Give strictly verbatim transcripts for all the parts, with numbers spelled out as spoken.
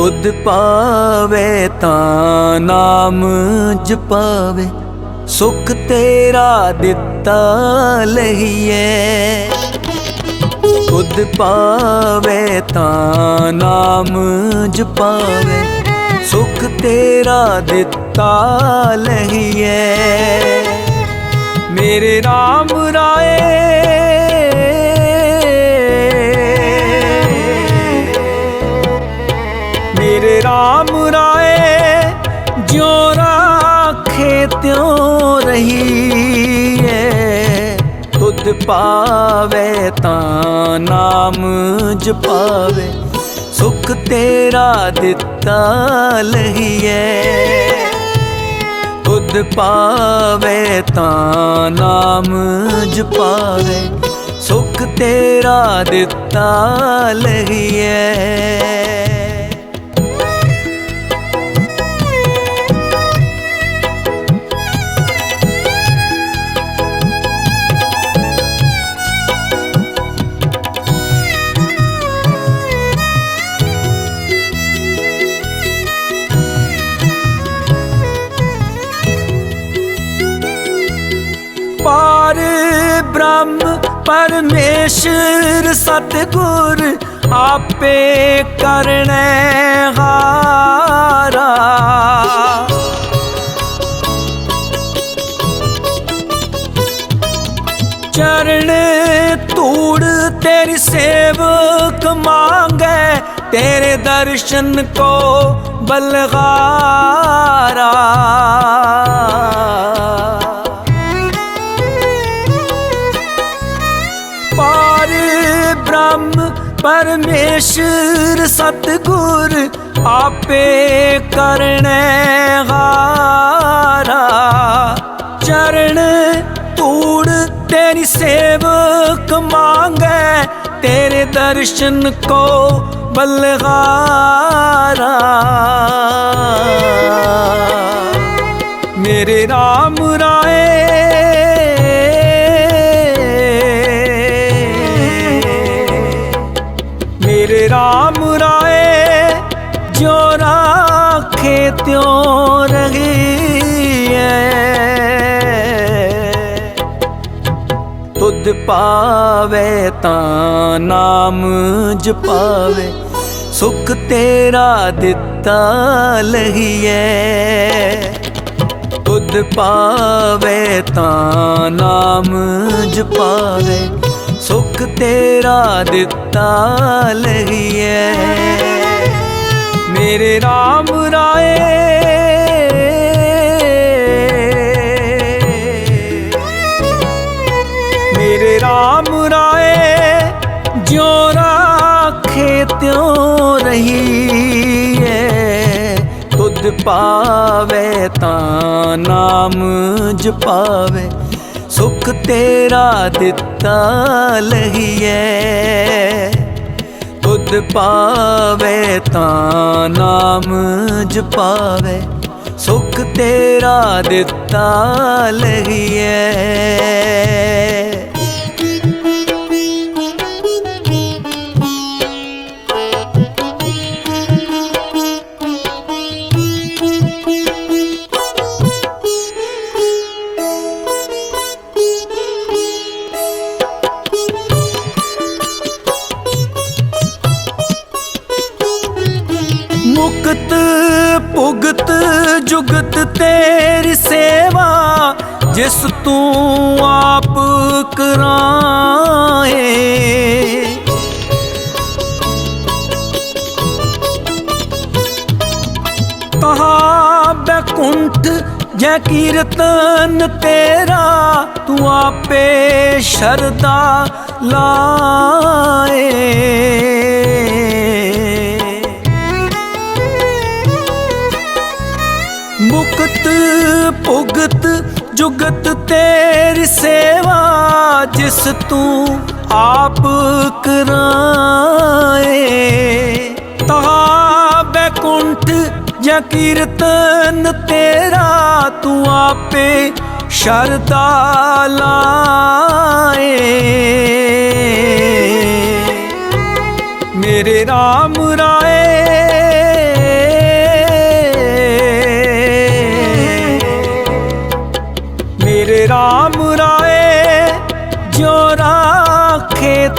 ਤੁਧ ਪਾਵੇ ਤਾਂ ਨਾਮ ਜਪਾਵੇ, ਸੁਖ ਤੇਰਾ ਦਿੱਤਾ ਲਹੀਏ। ਤੁਧ ਪਾਵੇ ਤਾਂ ਨਾਮ ਜਪਾਵੇ, ਸੁਖ ਤੇਰਾ ਦਿੱਤਾ ਲਹੀਏ। ਮੇਰੇ ਰਾਮ ਰਾਏ ਮੇਰੇ ਰਾਮ ਰਾਏ, ਜਿਉ ਰਾਖੇ ਤਿਉ ਰਹੀਏ। ਤੁਧ ਪਾਵੇ ਤਾਂ ਨਾਮ ਜਪਾਵੇ, ਸੁਖ ਤੇਰਾ ਦਿੱਤਾ ਲਹੀਏ। ਤੁਧ ਪਾਵੇ ਤਾਂ ਨਾਮ ਜਪਾਵੇ, ਸੁਖ ਤੇਰਾ ਦਿੱਤਾ ਲਹੀਏ। पार ब्रह्म परमेश्वर सतगुर, आपे करने हारा। चरण धूड़ तेरी सेवक मांगे, तेरे दर्शन को बलगारा। पार ब्रह्म परमेश्वर सतगुर, आपे करने हारा। चरण धूड़ तेरी सेवक मांगे, तेरे दर्शन को बलगारा। मेरे राम राए मेरे राम राए, जो राखे त्यों रहिए। तुध पावे तां नाम जपावे, सुख तेरा दिता लहीए। तुध पावे तां नाम जपावे, सुख तेरा दिता लहीए। मेरे राम राए मेरे राम राए, ज्यों राखे त्यों रहीए। तुध पावे तां नाम जपावे, सुख तेरा दिता लहीए। तुध पावे तां नाम जपावे, सुख तेरा दिता लहीए। मुक्त भुगत जुगत तेरी सेवा, जिस तू आप कराए। कहा बैकुंठ जय कीर्तन तेरा, तू आपे शरदा लाए। मुक्त भुगत जुगत तेरी सेवा, जिस तू आप कराए। तहा बैकुंठ जय कीर्तन तेरा, तू आपे शरदा लाए। मेरे राम राए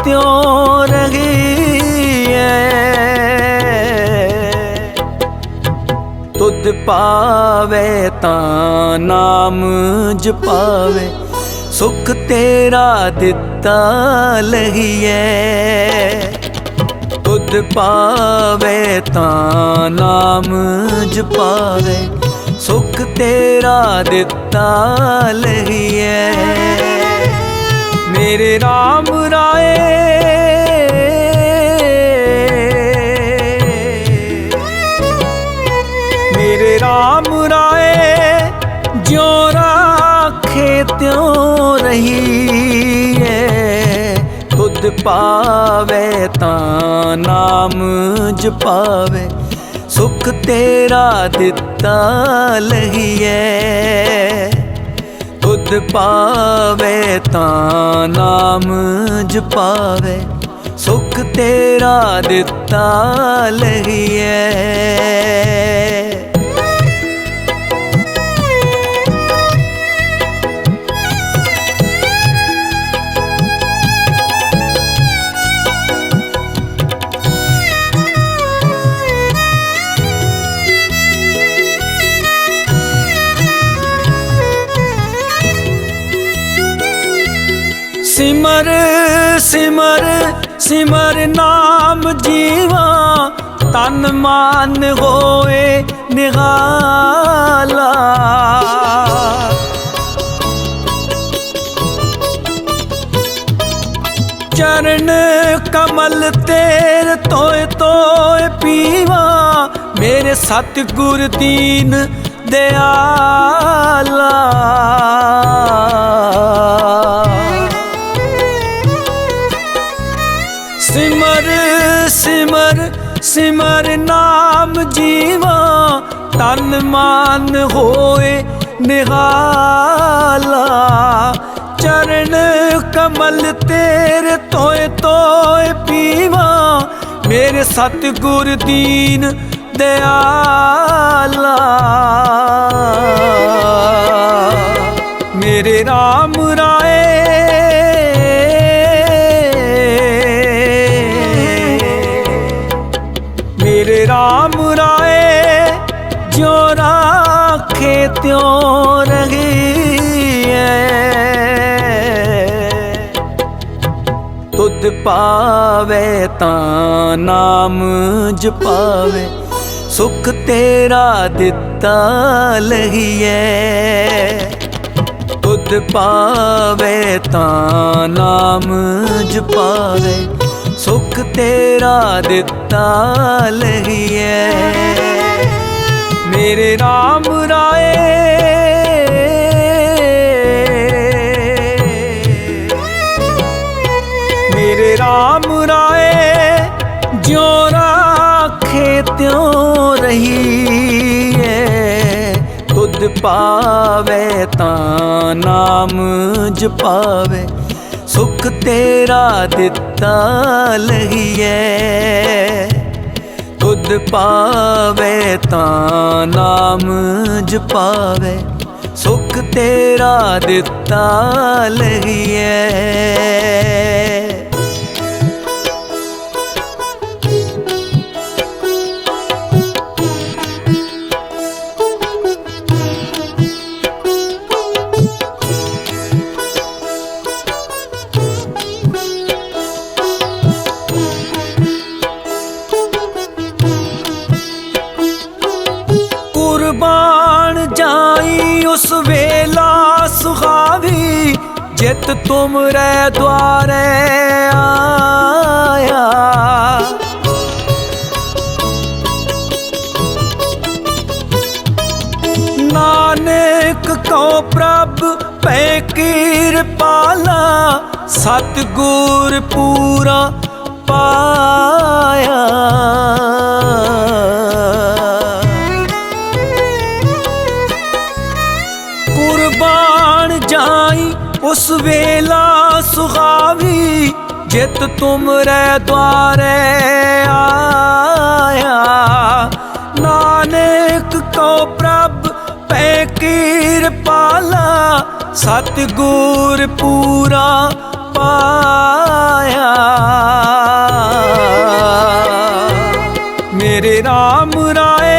त्यों रही है। तुध पावे तां नाम जपावे, सुख तेरा दिता लहिए। तुध पावे तां नाम जपावे, सुख तेरा दिता लहिए। मेरे राम राए मेरे राम राए, ज्यों राखे त्यों रही है। तुध पावे तां नाम जपावे, सुख तेरा दिता लहिए। तुध पावे तां नाम जपावे, सुख तेरा दिता लहिए। सिमर सिमर सिमर नाम जीवा, तन मान होए निहाला। चरण कमल तेर तोय तोय पीवा, मेरे सतगुर दीन दयाला। सिमर सिमर सिमर नाम जीवा, तन मान होए निहाला। चरण कमल तेरे तोय तोय पीवा, मेरे सतगुर दीन दयाला। मेरे राम राए मेरे राम राए, ज्यों राखे त्यों रही है। तुध पावे तां नाम जपावे, सुख तेरा दिता लहिए। तुध पावे तां नाम जपावे, सुख तेरा दिता लहिए। मेरे राम राए मेरे राम राए, ज्यों राखे त्यों रही है। तुध पावे तां नाम जपावे, सुख तेरा दिता लहिए। तुध पावे तां नाम जपावे, सुख तेरा दिता लहिए। कुर्बान जाई उस वेला सुहावी, जित तुमरे द्वारे आया। नानक को प्रभ पै कृपाला, सतगुर पूरा पाया। कुर्बान जाई उस वेला सुहावी, जित तुमरे द्वारे आया। नानक को प्रभ पै कृपाला, सतगुर पूरा ਪਾਇਆ। ਮੇਰੇ ਰਾਮ ਰਾਏ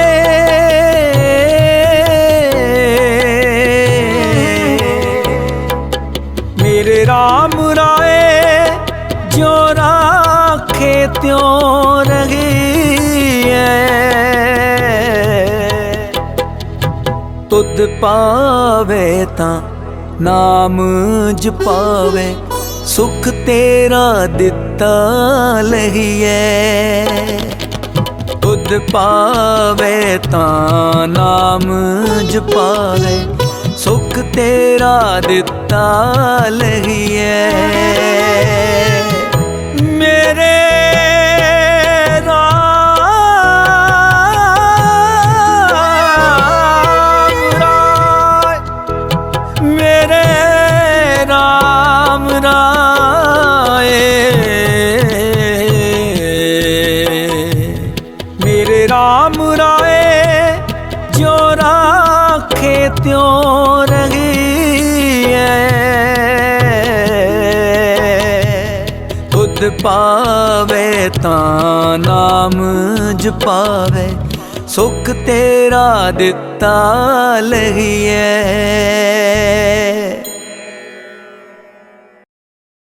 ਮੇਰੇ ਰਾਮ ਰਾਏ ਜੋ ਰਾਖੇ त्यों रही है। तुद पावे तां नाम जपावे सुख तेरा दिता लहिए। तुद पावे तां नाम जपावे सुख तेरा दिता लहिए। मेरे राम राय मेरे राम राय मेरे राम राय जो राखे त्यों रही है। तुद पावे तां नाम जपावे सुख तेरा दिता लहिए।